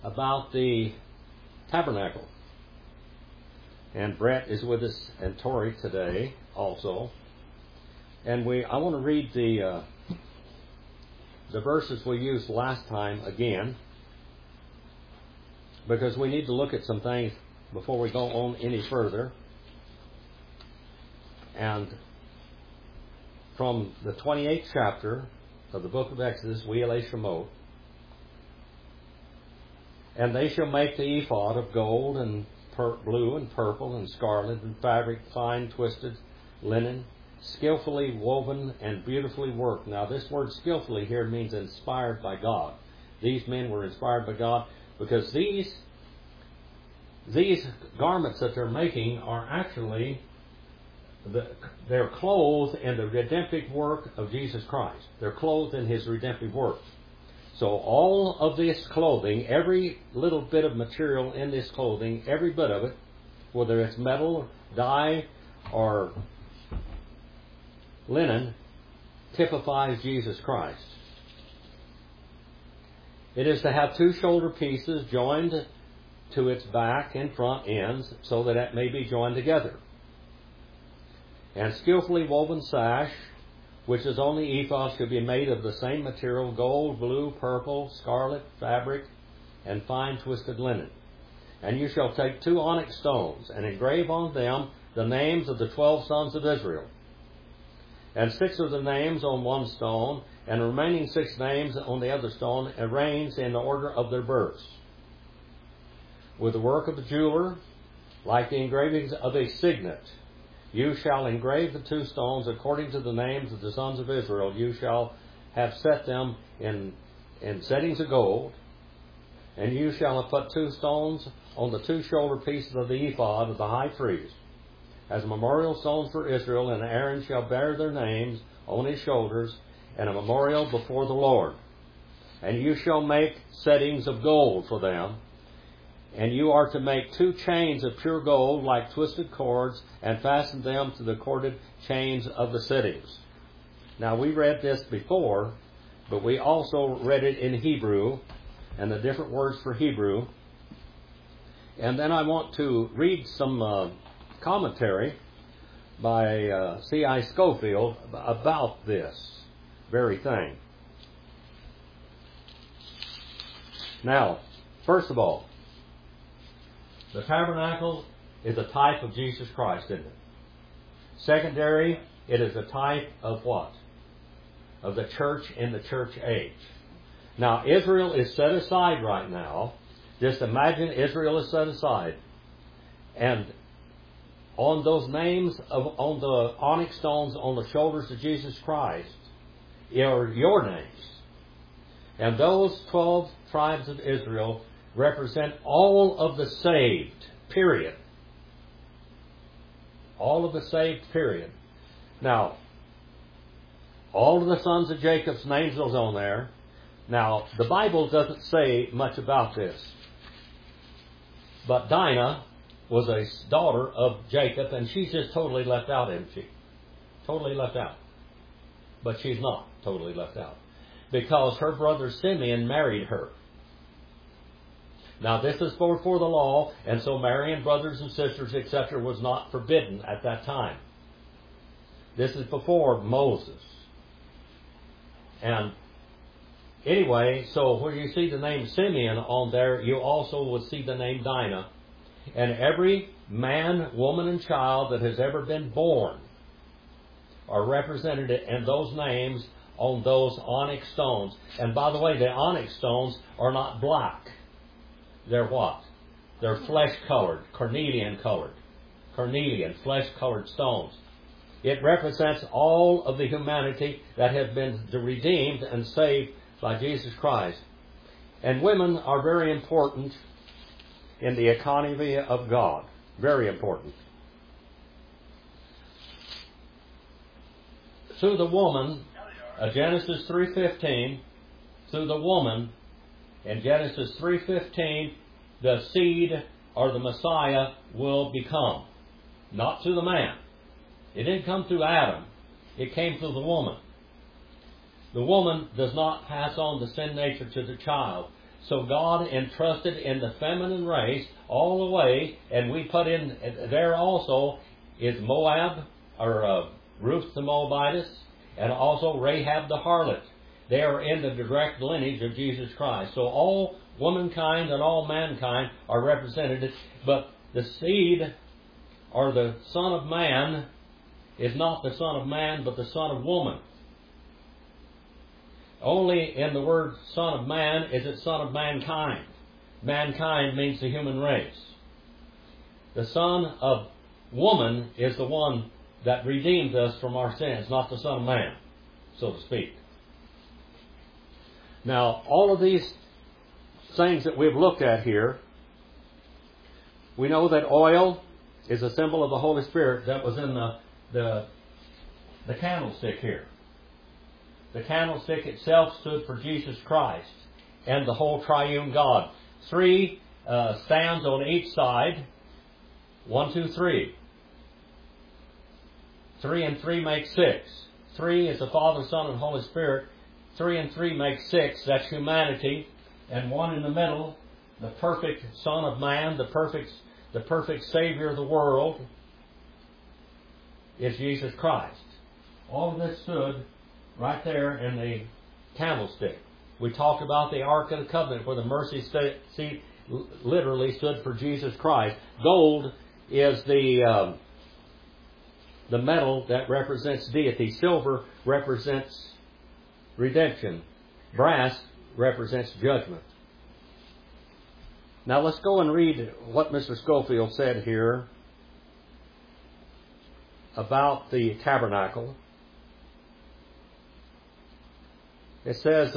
about the tabernacle. And Brett is with us and Tori today also. And I want to read the verses we used last time again, because we need to look at some things before we go on any further. And from the 28th chapter of the book of Exodus, We'ele Shemot, and they shall make the ephod of gold and blue and purple and scarlet and fabric, fine twisted linen, skillfully woven and beautifully worked. Now this word skillfully here means inspired by God. These men were inspired by God because these garments that they're making are actually they're clothed in the redemptive work of Jesus Christ. They're clothed in His redemptive work. So all of this clothing, every little bit of material in this clothing, every bit of it, whether it's metal, dye, or linen, typifies Jesus Christ. It is to have two shoulder pieces joined to its back and front ends so that it may be joined together. And skillfully woven sash, which is on the ephod, should be made of the same material, gold, blue, purple, scarlet, fabric, and fine twisted linen. And you shall take 2 onyx stones, and engrave on them the names of the 12 sons of Israel, and 6 of the names on one stone, and the remaining 6 names on the other stone, arranged in the order of their births, with the work of the jeweler, like the engravings of a signet. You shall engrave the 2 stones according to the names of the sons of Israel. You shall have set them in settings of gold. And you shall have put 2 stones on the 2 shoulder pieces of the ephod of the high priest, as memorial stones for Israel. And Aaron shall bear their names on his shoulders, and a memorial before the Lord. And you shall make settings of gold for them. And you are to make 2 chains of pure gold like twisted cords, and fasten them to the corded chains of the settings. Now we read this before, but we also read it in Hebrew, and the different words for Hebrew. And then I want to read some commentary by C.I. Scofield about this very thing. Now, first of all, the tabernacle is a type of Jesus Christ, isn't it? Secondary, it is a type of what? Of the church in the church age. Now, Israel is set aside right now. Just imagine Israel is set aside. And on those names, on the onyx stones on the shoulders of Jesus Christ, are your names. And those 12 tribes of Israel represent all of the saved, period. All of the saved, period. Now, all of the sons of Jacob's names are on there. Now, the Bible doesn't say much about this. But Dinah was a daughter of Jacob, and she's just totally left out, isn't she? Totally left out. But she's not totally left out, because her brother Simeon married her. Now, this is before the law, and so marrying brothers and sisters, etc., was not forbidden at that time. This is before Moses. And anyway, so where you see the name Simeon on there, you also will see the name Dinah. And every man, woman, and child that has ever been born are represented in those names on those onyx stones. And by the way, the onyx stones are not black. They're what? They're flesh-colored, carnelian-colored. Carnelian, flesh-colored stones. It represents all of the humanity that has been redeemed and saved by Jesus Christ. And women are very important in the economy of God. Very important. Through the woman, Genesis 3:15, through the woman, in Genesis 3:15, the seed or the Messiah will become. Not through the man. It didn't come through Adam. It came through the woman. The woman does not pass on the sin nature to the child. So God entrusted in the feminine race all the way, and we put in there also is Moab, or Ruth the Moabitess, and also Rahab the harlot. They are in the direct lineage of Jesus Christ. So all womankind and all mankind are represented, but the seed, or the Son of Man, is not the Son of Man, but the Son of Woman. Only in the word Son of Man is it Son of Mankind. Mankind means the human race. The Son of Woman is the one that redeems us from our sins, not the Son of Man, so to speak. Now, all of these things that we've looked at here, we know that oil is a symbol of the Holy Spirit that was in the candlestick here. The candlestick itself stood for Jesus Christ and the whole triune God. 3 stands on each side. 1, 2, 3. 3 and 3 make 6. 3 is the Father, Son, and Holy Spirit. 3 and 3 make 6. That's humanity. And 1 in the middle, the perfect Son of Man, the perfect Savior of the world, is Jesus Christ. All of this stood right there in the candlestick. We talked about the Ark of the Covenant, where the mercy seat literally stood for Jesus Christ. Gold is the metal that represents deity. Silver represents redemption. Brass represents judgment. Now let's go and read what Mr. Scofield said here about the tabernacle. It says,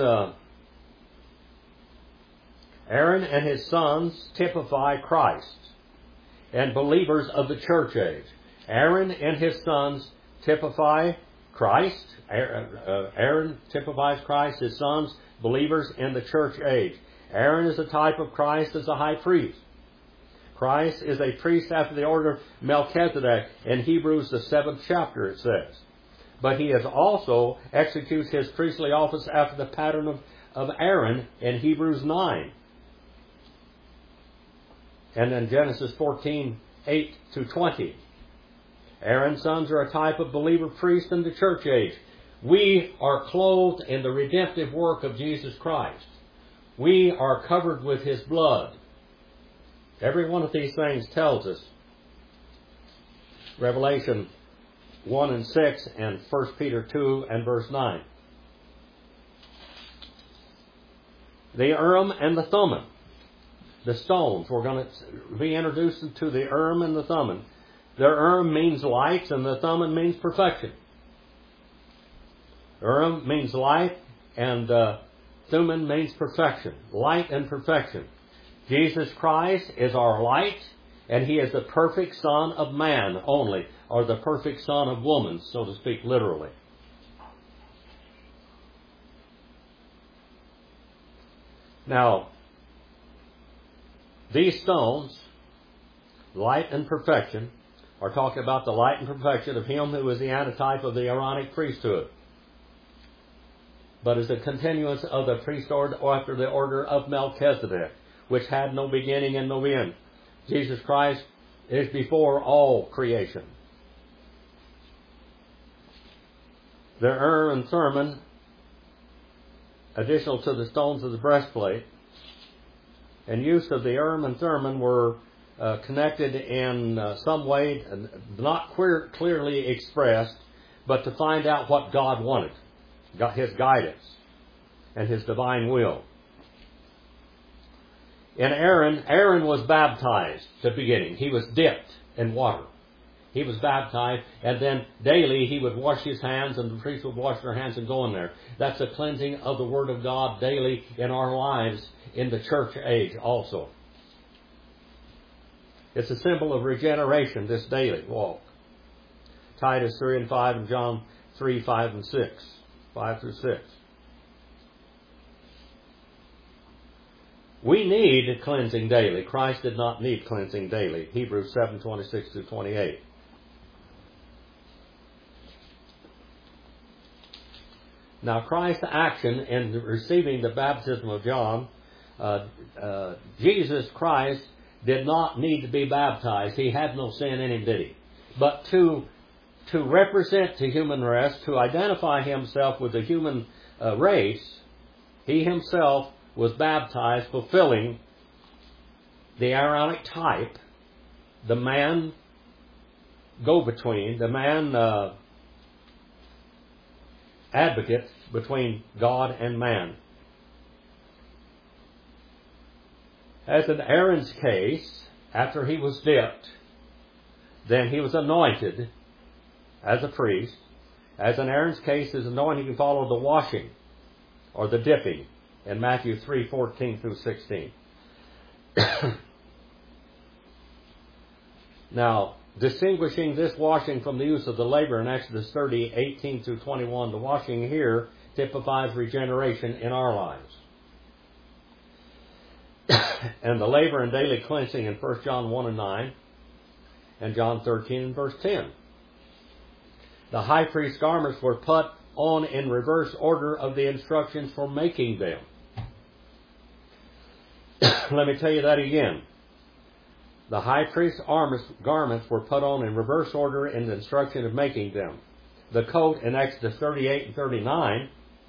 Aaron and his sons typify Christ and believers of the church age. Aaron and his sons typify Christ. Aaron typifies Christ, his sons, believers in the church age. Aaron is a type of Christ as a high priest. Christ is a priest after the order of Melchizedek. In Hebrews, the 7th chapter, it says. But he is also executes his priestly office after the pattern of Aaron in Hebrews 9. And then Genesis 14, 8 to 20. Aaron's sons are a type of believer priest in the church age. We are clothed in the redemptive work of Jesus Christ. We are covered with His blood. Every one of these things tells us. Revelation 1 and 6 and 1 Peter 2 and verse 9. The Urim and the Thummim. The stones. We're going to be introduced to the Urim and the Thummim. The Urim means light and the Thummim means perfection. Urim means light and Thummim means perfection. Light and perfection. Jesus Christ is our light, and He is the perfect Son of man only, or the perfect Son of woman, so to speak, literally. Now, these stones, light and perfection, are talking about the light and perfection of Him who is the antitype of the Aaronic priesthood, but is a continuance of the priesthood after the order of Melchizedek, which had no beginning and no end. Jesus Christ is before all creation. The Urim and Thummim, additional to the stones of the breastplate, and use of the Urim and Thummim were connected in some way, not clearly expressed, but to find out what God wanted, His guidance, and His divine will. In Aaron was baptized at the beginning. He was dipped in water. He was baptized, and then daily he would wash his hands, and the priests would wash their hands and go in there. That's a cleansing of the Word of God daily in our lives in the church age also. It's a symbol of regeneration, this daily walk. Titus 3 and 5 and John 3, 5 and 6. 5 through 6. We need cleansing daily. Christ did not need cleansing daily. Hebrews 7, 26 through 28. Now, Christ's action in receiving the baptism of John Jesus Christ did not need to be baptized. He had no sin in him, did he? But to represent the human race, to identify himself with the human race, he himself was baptized, fulfilling the Aaronic type, the man go-between, the man advocate between God and man. As in Aaron's case, after he was dipped, then he was anointed as a priest. As in Aaron's case, his anointing can follow the washing or the dipping in Matthew 3:14 through 16. Now, distinguishing this washing from the use of the laver in Exodus 30:18 through 21, the washing here typifies regeneration in our lives. And the laver and daily cleansing in 1 John 1 and 9 and John 13 and verse 10. The high priest's garments were put on in reverse order of the instructions for making them. Let me tell you that again. The high priest's garments were put on in reverse order in the instruction of making them. The coat in Exodus 38 and 39,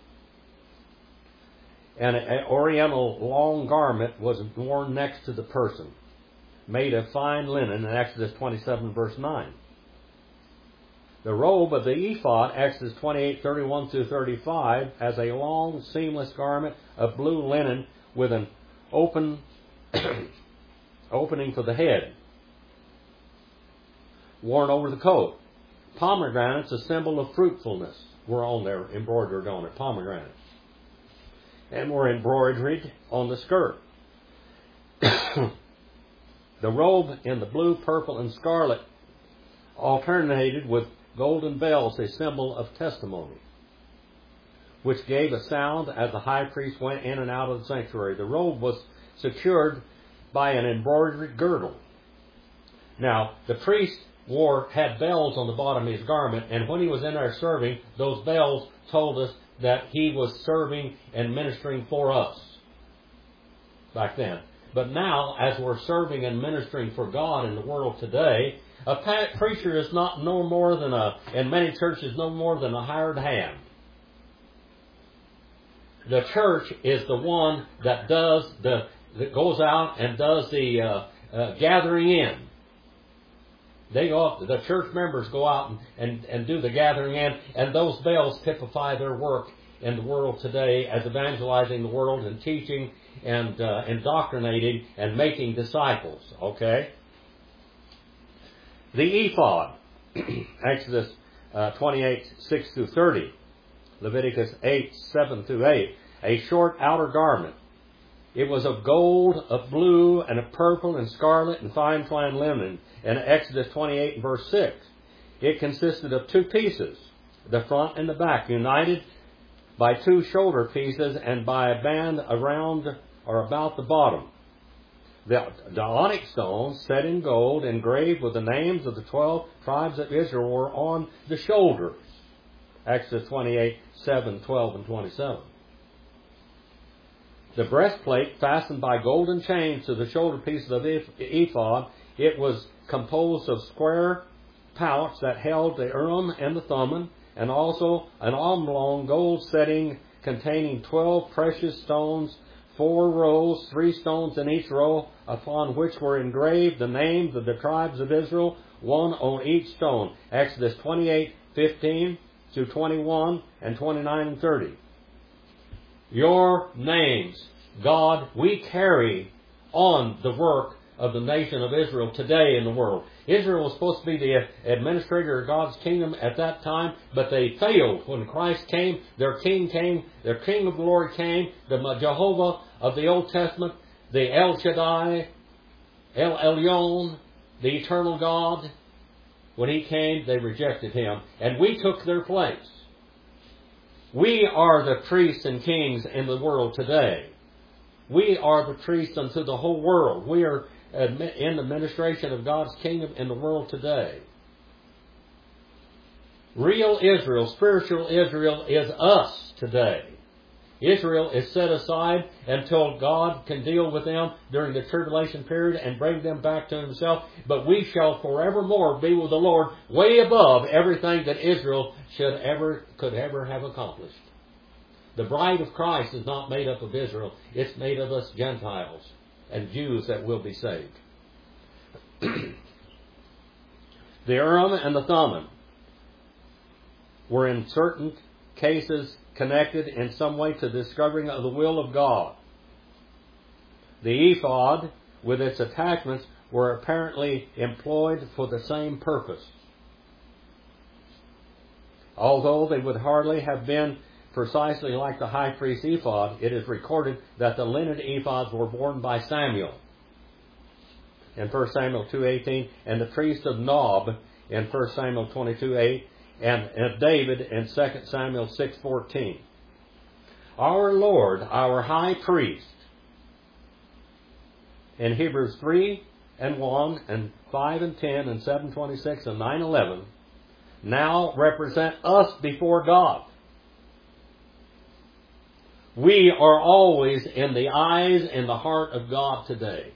and an oriental long garment was worn next to the person, made of fine linen in Exodus 27 verse 9. The robe of the ephod, Exodus 28:31 through 35, as a long seamless garment of blue linen with an opening for the head, worn over the coat. Pomegranates, a symbol of fruitfulness, were on there, embroidered on it, pomegranates, and were embroidered on the skirt. The robe in the blue, purple, and scarlet alternated with golden bells, a symbol of testimony, which gave a sound as the high priest went in and out of the sanctuary. The robe was secured by an embroidered girdle. Now, the priest had bells on the bottom of his garment, and when he was in there serving, those bells told us that he was serving and ministering for us back then. But now, as we're serving and ministering for God in the world today, a preacher is not no more than in many churches, no more than a hired hand. The church is the one that that goes out and does the gathering in. The church members go out and do the gathering in, and those bells typify their work in the world today as evangelizing the world and teaching and indoctrinating and making disciples. Okay? The ephod, Exodus 28:6 through 30, Leviticus 8:7 through 8, a short outer garment. It was of gold, of blue, and of purple, and scarlet, and fine twined linen, in Exodus 28 verse 6. It consisted of two pieces, the front and the back, united by two shoulder pieces and by a band around or about the bottom. The onyx stones, set in gold, engraved with the names of the 12 tribes of Israel, were on the shoulders. Exodus 28:7, 12, and 27. The breastplate, fastened by golden chains to the shoulder pieces of the ephod, it was composed of square pouch that held the Urim and the Thummim, and also an oblong gold setting containing 12 precious stones, 4 rows, 3 stones in each row, upon which were engraved the names of the tribes of Israel, one on each stone. Exodus 28:15 through 21 and 29 and 30. Your names, God, we carry on the work of the nation of Israel today in the world. Israel was supposed to be the administrator of God's kingdom at that time, but they failed. When Christ came, their king of glory came, the Jehovah of the Old Testament, the El Shaddai, El Elyon, the eternal God. When He came, they rejected Him, and we took their place. We are the priests and kings in the world today. We are the priests unto the whole world. We are in the administration of God's kingdom in the world today. Real Israel, spiritual Israel, is us today. Israel is set aside until God can deal with them during the tribulation period and bring them back to Himself. But we shall forevermore be with the Lord, way above everything that Israel could ever have accomplished. The bride of Christ is not made up of Israel. It's made of us Gentiles and Jews that will be saved. The Urim and the Thummim were in certain cases connected in some way to the discovering of the will of God. The ephod, with its attachments, were apparently employed for the same purpose. Although they would hardly have been precisely like the high priest's ephod, it is recorded that the linen ephods were worn by Samuel in 1 Samuel 2:18, and the priest of Nob in 1 Samuel 22:8, and David in 2 Samuel 6:14. Our Lord, our high priest, in Hebrews 3:1 and 5:10 and 7:26 and 9:11, now represent us before God. We are always in the eyes and the heart of God today.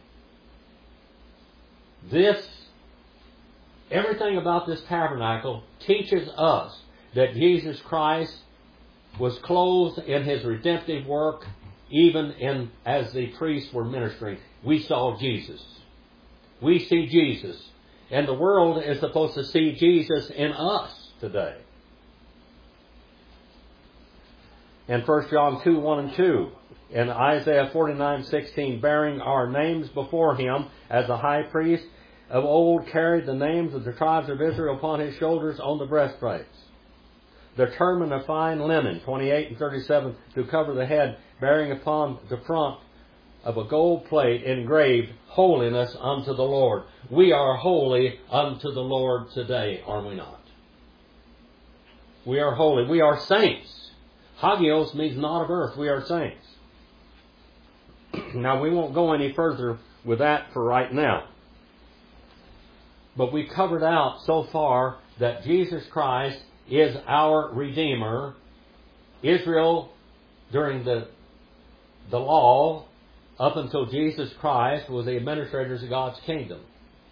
Everything about this tabernacle teaches us that Jesus Christ was clothed in His redemptive work, even as the priests were ministering. We saw Jesus. We see Jesus. And the world is supposed to see Jesus in us today. In 1 John 2:1 and 2, in Isaiah 49:16, bearing our names before Him as the high priest of old carried the names of the tribes of Israel upon his shoulders on the breastplates. The turban of fine linen, 28 and 37, to cover the head, bearing upon the front of a gold plate engraved, Holiness unto the Lord. We are holy unto the Lord today, are we not? We are holy. We are saints. Hagios means not of earth. We are saints. Now, we won't go any further with that for right now. But we covered out so far that Jesus Christ is our Redeemer. Israel, during the law, up until Jesus Christ, was the administrators of God's kingdom.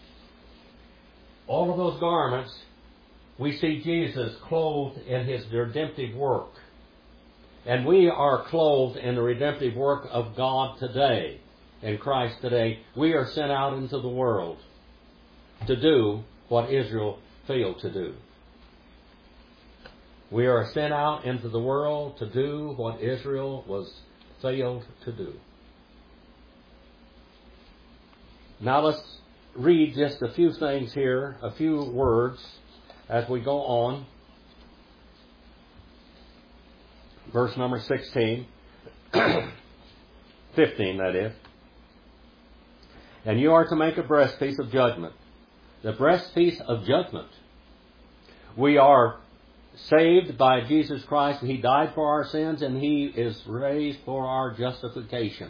All of those garments, we see Jesus clothed in His redemptive work. And we are clothed in the redemptive work of God today, in Christ today. We are sent out into the world to do what Israel failed to do. We are sent out into the world to do what Israel failed to do. Now let's read just a few things here, a few words, as we go on. Verse number 16, 15 that is. And you are to make a breastpiece of judgment. The breastpiece of judgment. We are saved by Jesus Christ. He died for our sins and He is raised for our justification.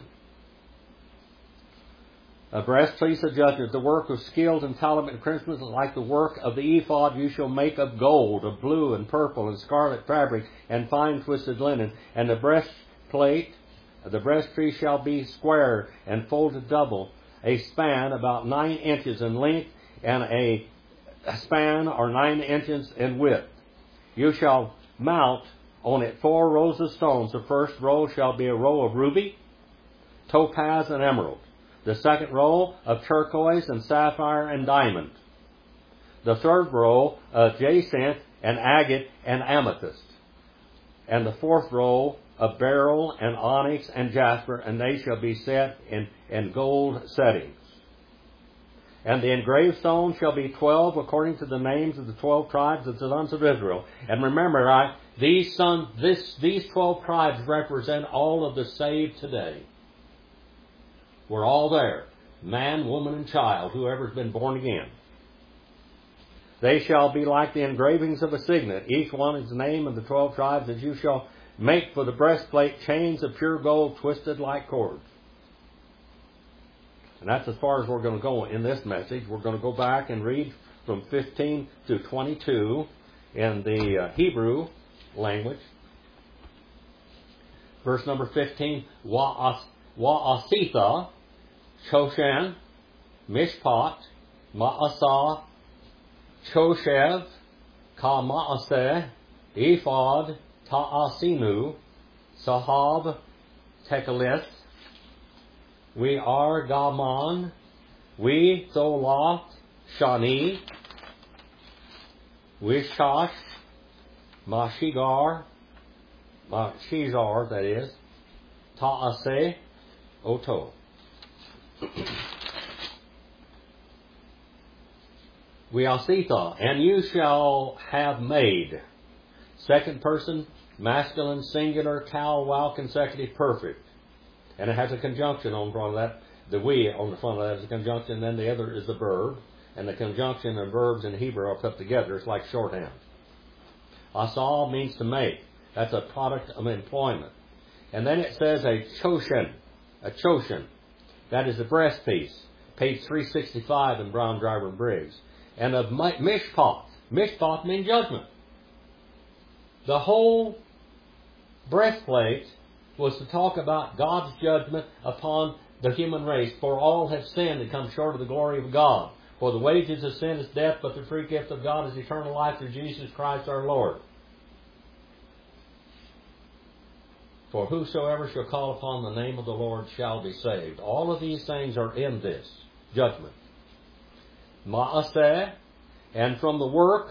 A breastpiece of judgment, the work of skilled and talented craftsmen, like the work of the ephod, you shall make of gold, of blue and purple and scarlet fabric, and fine twisted linen. And the breastplate, the breastpiece shall be square and folded double, a span about 9 inches in length, and a span or 9 inches in width. You shall mount on it 4 rows of stones. The first row shall be a row of ruby, topaz, and emerald. The second row of turquoise and sapphire and diamond. The third row of jacinth and agate and amethyst. And the fourth row of beryl and onyx and jasper, and they shall be set in gold settings. And the engraved stones shall be 12 according to the names of the 12 tribes of the sons of Israel. And remember, these 12 tribes represent all of the saved today. We're all there. Man, woman, and child, whoever's been born again. They shall be like the engravings of a signet. Each one is the name of the 12 tribes, as you shall make for the breastplate chains of pure gold twisted like cords. And that's as far as we're going to go in this message. We're going to go back and read from 15 to 22 in the Hebrew language. verse number 15, Wa'asitha, Choshen, Mishpat, Ma'asah, Choshev, Ka Ma'aseh, Ephod, Ta'asinu, Sahab, Tekelith, we are Gaman, we Tholoth, Shani, Wishash, Mashizar, that is, Ta'aseh, Oto. Weasitha, and you shall have made. Second person, masculine, singular, cal, wow, consecutive, perfect. And it has a conjunction on front of that. The we on the front of that is a conjunction, and then the other is the verb. And the conjunction and verbs in Hebrew are put together. It's like shorthand. Asal means to make. That's a product of employment. And then it says a choshen. A choshen. That is the breastpiece. Page 365 in Brown, Driver, and Briggs. And of mishpat. Mishpat means judgment. The whole breastplate was to talk about God's judgment upon the human race. For all have sinned and come short of the glory of God. For the wages of sin is death, but the free gift of God is eternal life through Jesus Christ our Lord. For whosoever shall call upon the name of the Lord shall be saved. All of these things are in this judgment. Ma'aseh, and from the work,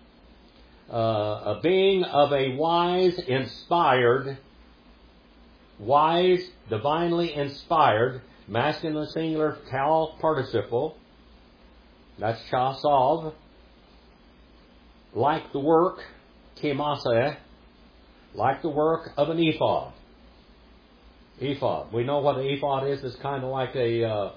a being of a wise, divinely inspired, masculine singular, cal participle, that's chasav, like the work, kimaseh, like the work of an ephod. Ephod. We know what an ephod is. It's kind of like a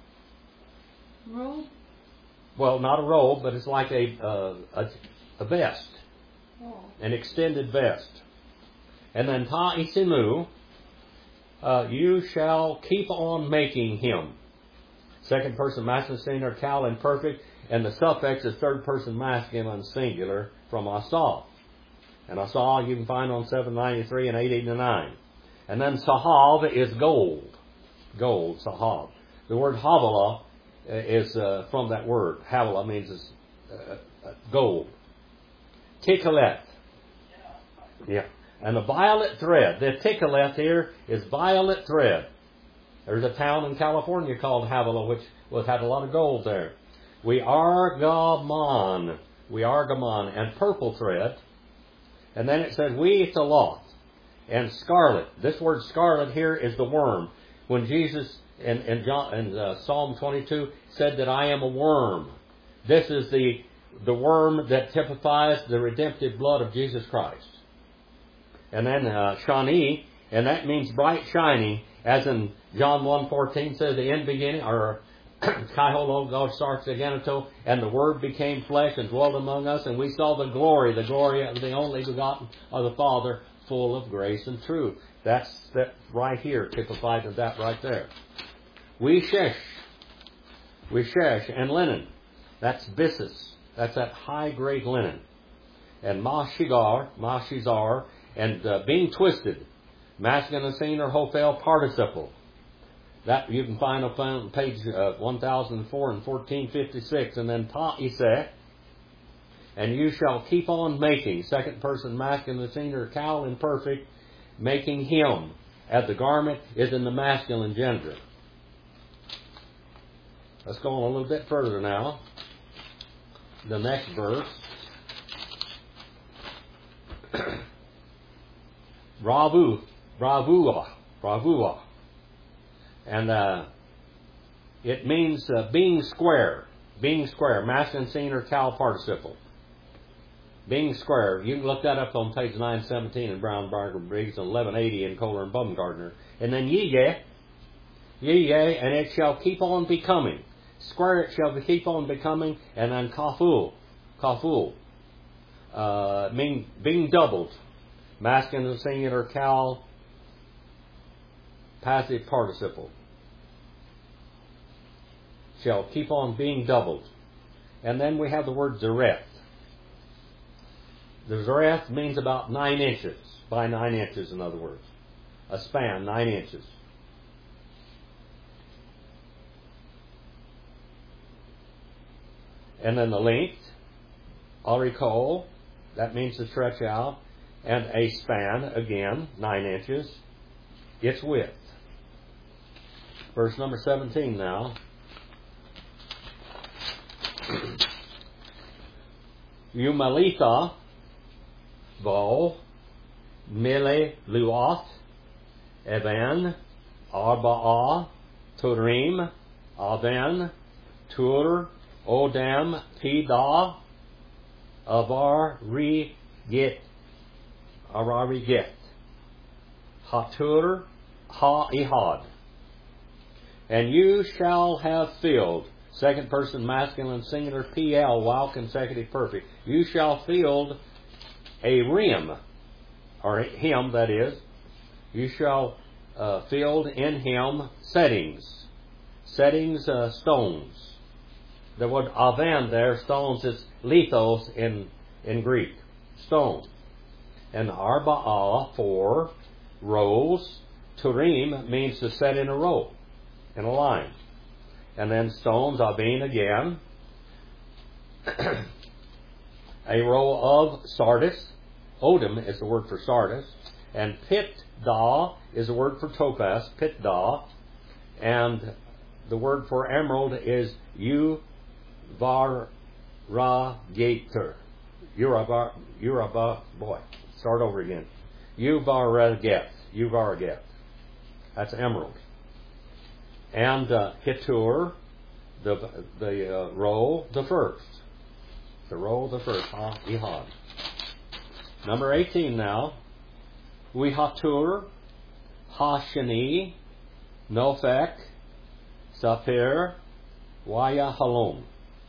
robe? Well, not a robe, but it's like a vest. Oh. An extended vest. And then ta'isimu, you shall keep on making him. Second person masculine singular, cal, and perfect. And the suffix is third person masculine singular from asal. And asal you can find on 793 and 889. And then sahav is gold. Gold, sahav. The word havilah is from that word. Havilah means gold. Tikeleth. Yeah. And the violet thread. The tikeleth here is violet thread. There's a town in California called Havilah which had a lot of gold there. We are Gaman. We are Gaman. And purple thread. And then it says we Tholoth. And scarlet. This word scarlet here is the worm. When Jesus in Psalm 22 said that I am a worm. This is the worm that typifies the redemptive blood of Jesus Christ. And then Shani, and that means bright shining, as in John 1:14 says, the end beginning, or Kaiholo God starts again, and the Word became flesh and dwelt among us, and we saw the glory of the only begotten of the Father, full of grace and truth. That's that right here, typified in that right there. Wishesh, and linen. That's byssus. That's that high-grade linen. And mashizar, and being twisted. Masculine singular, hofel participle. That you can find on page 1004 and 1456. And then ta'iseh, and you shall keep on making. Second person masculine singular, cal, imperfect, making him. As the garment is in the masculine gender. Let's go on a little bit further now. The next verse. Bravua. And it means being square. Being square. Masculine singular, cal participle. Being square. You can look that up on page 917 in Brown, Barker, Briggs, and 1180 in Kohler and Baumgartner. And then ye, and it shall keep on becoming. Square it shall keep on becoming. And then kaful, mean being doubled. Masculine singular, cal, passive participle. Shall keep on being doubled. And then we have the word zereth. The zereth means about 9 inches, by 9 inches in other words. a span, 9 inches. And then the length, auricol, that means to stretch out, and a span, again, 9 inches, its width. Verse number 17 now. Eumalitha, Bo, Mele Luoth, Evan, Arba'ah, Turim, Aven, Tur, Odam, Pida, Arariget, Hatur, Ha-ihad. And you shall have filled, second person masculine singular, PL, while consecutive perfect. You shall field a rim, or him that is. You shall field in him settings. Settings, stones. The word avan there, stones, is lithos in Greek. Stone. And arba'ah, 4 rows. Turim means to set in a row, in a line. And then stones, avin again. A row of sardis. Odom is the word for sardis. And pitdah is the word for topaz, pitdah. And the word for emerald is uvaragater. Boy, start over again. Uvaraget. That's emerald. And Hitur, the row, the first. The row, the first. Ha-ihad. Number 18 now. Wihatur, Ha-shani, Nofek, Sapir, Waya Halom.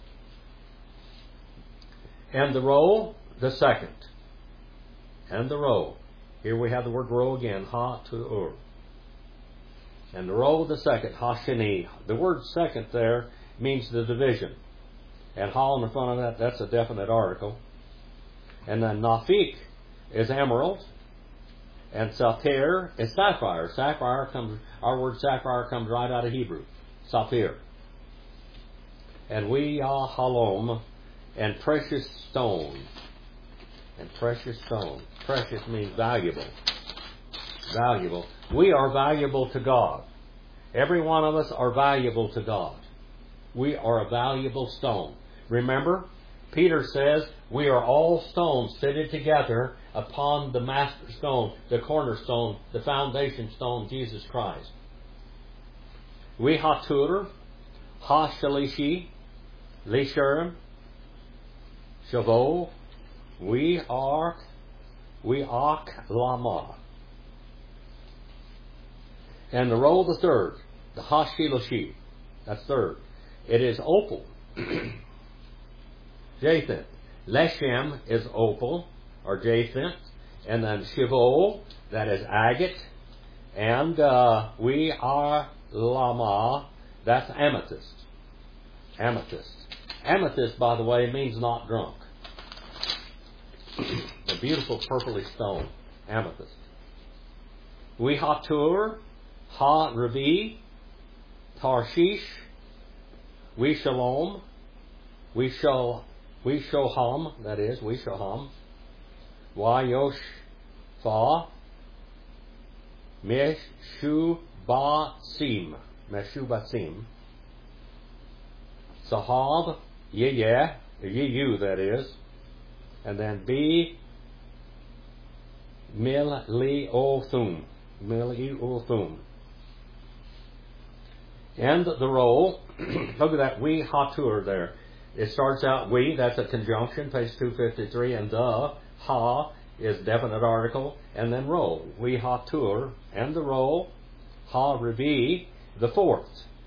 And the row, the second. And the row. Here we have the word row again. Ha-tur. And the row, the second. Ha-shani. The word second there means the division. And ha on the front of that, that's a definite article. And then Nafik is emerald. And Saphir is sapphire. Our word sapphire comes right out of Hebrew. Saphir. And we are halom, and precious stone. And precious stone. Precious means valuable. Valuable. We are valuable to God. Every one of us are valuable to God. We are a valuable stone. Remember, Peter says, we are all stones fitted together upon the master stone, the cornerstone, the foundation stone, Jesus Christ. We hatur, ha-shalishi, lisher, shavo, we ark lama. And the row, the third, the ha-shiloshi, that's third. It is opal. Japheth. Leshem is opal, or Japheth. And then Shivo, that is agate. And we are lama, that's amethyst. Amethyst. Amethyst, by the way, means not drunk. A beautiful purplish stone. Amethyst. We hatur, ha-rabi, Tarshish, we shalom, we shoham, that is, we shoham, Wayosh fa, meshubasim, Sahab, Yehu, that is, and then B, Miliothum. And the roll, look at that, we hatur there. It starts out we, that's a conjunction, page 253, and the, ha, is definite article, and then roll. We hatur, and the roll, ha revi, the fourth.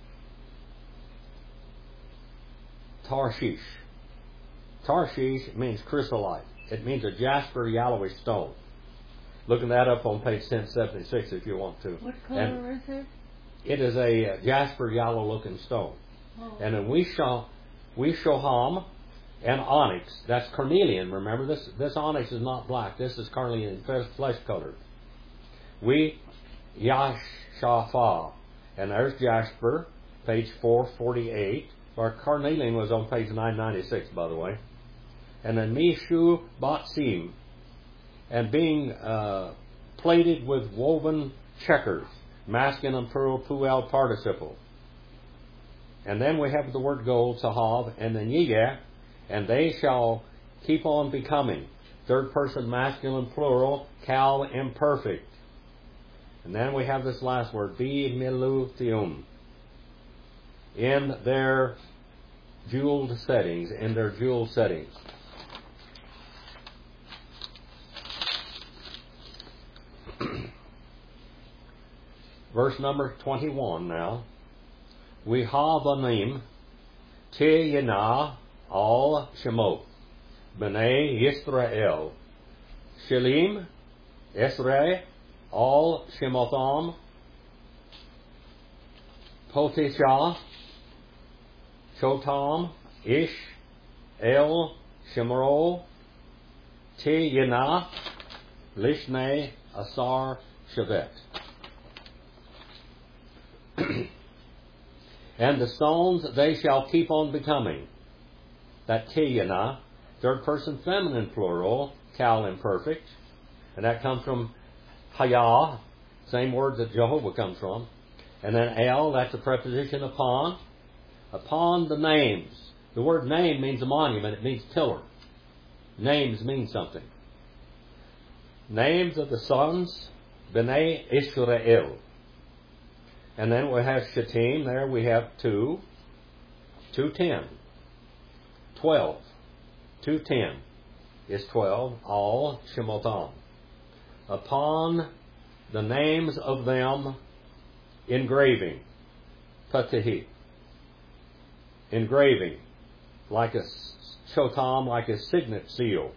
Tarshish. Tarshish means chrysolite. It means a jasper yellowish stone. Looking that up on page 1076 if you want to. What color is it? It is a jasper yellow looking stone. Oh. And then we shoham and onyx. That's carnelian. Remember, this onyx is not black. This is carnelian, flesh colored. We Yashapha. And there's jasper, page 448. Our carnelian was on page 996, by the way. And then Mishu Batsim, and being plated with woven checkers, masculine and plural puel participle. And then we have the word gold, sahav, and then yiyah, and they shall keep on becoming. Third person masculine plural, kal imperfect. And then we have this last word, bi miluthium, in their jeweled settings, Verse number 21 now. We havanim te yana al shemot b'nei Yisrael shilim Esrei al shemotham potisha chotam ish el shemro te yana lishne asar shevet. And the stones they shall keep on becoming. That tiyana, third person feminine plural, kal imperfect. And that comes from hayah, same word that Jehovah comes from. And then el, that's a preposition upon. Upon the names. The word name means a monument, it means pillar. Names mean something. Names of the sons, B'nai Israel. And then we have Shittim, there we have 2, 210, 12, 210 is 12, all Shemotham. Upon the names of them, engraving, Patahi, engraving, like a Shotam, like a signet seal.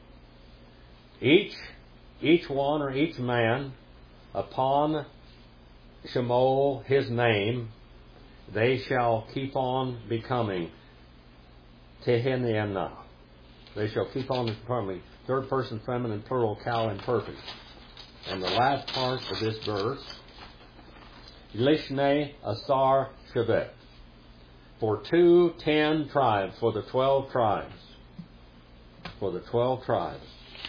Each one or each man, upon Shemo, his name, they shall keep on becoming. Teheniana. They shall keep on becoming. Third person feminine plural, kal imperfect. And the last part of this verse, Lishne Asar Shevet. For 210 tribes, for the 12 tribes. For the 12 tribes.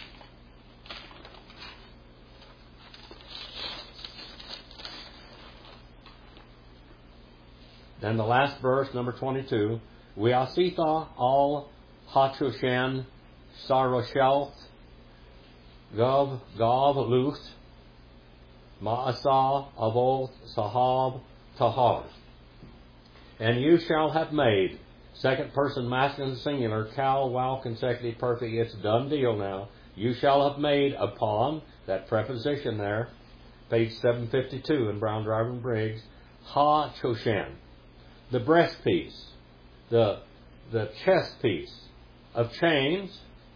Then the last verse, number 22. Weasitha al Hachushan Saroshelth Gav Luth Ma'asa Avoth Sahab Tahar. And you shall have made, second person masculine singular, kal, wow, consecutive, perfect, it's a done deal now. You shall have made upon, that preposition there, page 752 in Brown Driver and Briggs, Ha-Choshen. The breast piece, the chest piece of chains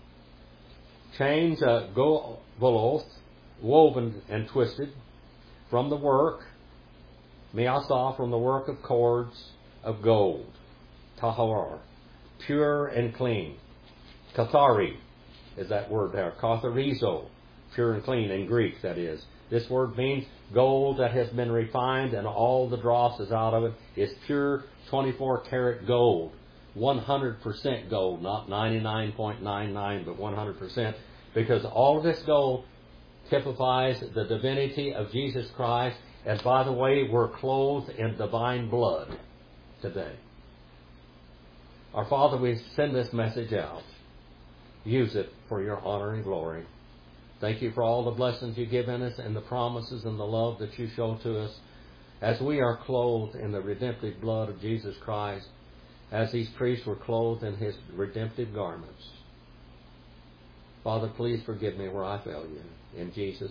go voloth, woven and twisted from the work, miasa, from the work of cords of gold, tahar, pure and clean. Kathari is that word there, katharizo, pure and clean in Greek, that is. This word means gold that has been refined and all the dross is out of it is pure 24 karat gold. 100% gold, not 99.99, but 100%. Because all of this gold typifies the divinity of Jesus Christ. And by the way, we're clothed in divine blood today. Our Father, we send this message out. Use it for your honor and glory. Thank you for all the blessings you've given us and the promises and the love that you show to us as we are clothed in the redemptive blood of Jesus Christ, as these priests were clothed in his redemptive garments. Father, please forgive me where I fail you. In Jesus'